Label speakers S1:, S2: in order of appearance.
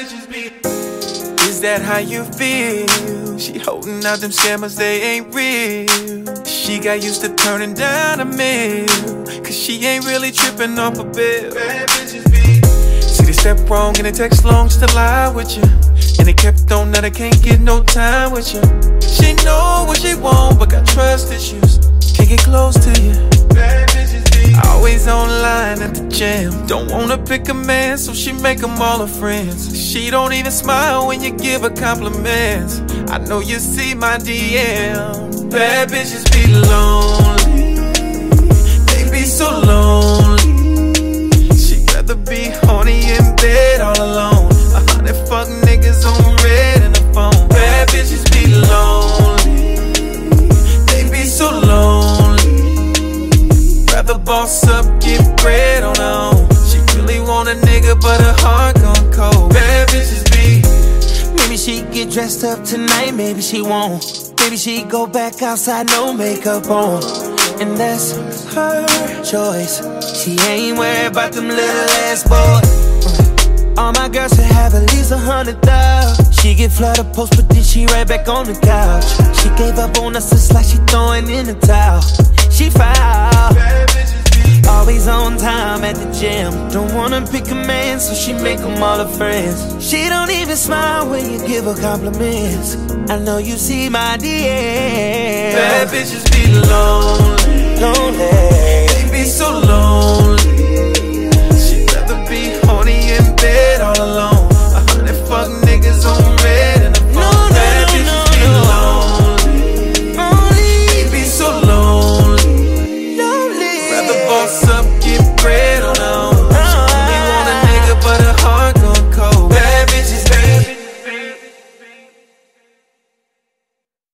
S1: bitches be. Is that how you feel? She holding out them scammers, they ain't real. She got used to turning down a meal, cause she ain't really tripping off a bill. Bad bitches be. See they step wrong and they text long just to lie with you, and they kept on that I can't get no time with you. She know what she want but got trust issues, can't get close to you. Bad bitches be. Always online at the gym, don't wanna pick a man so she make them all her friends. She don't even smile when you give her compliments. I know you see my DM. Bad bitches be lonely, they be so lonely. She'd rather be horny in bed all alone. 100 fuck niggas on red in the phone. Bad bitches be lonely, they be so lonely. Rather boss up, get bread on her own. She really want a nigga but her heart gone cold. Bad bitches be.
S2: Maybe she get dressed up tonight, maybe she won't. Maybe she go back outside, no makeup on. And that's her choice. She ain't worried about them little ass boys. All my girls should have at least 100,000. She get flooded post, but then she right back on the couch. She gave up on us just like she throwing in the towel. She foul, always on time at the gym. Don't wanna pick a man, so she make them all her friends. She don't even smile when you give her compliments. I know you see my DM.
S1: Bad bitches be lonely,
S2: Lonely.
S1: they be so lonely.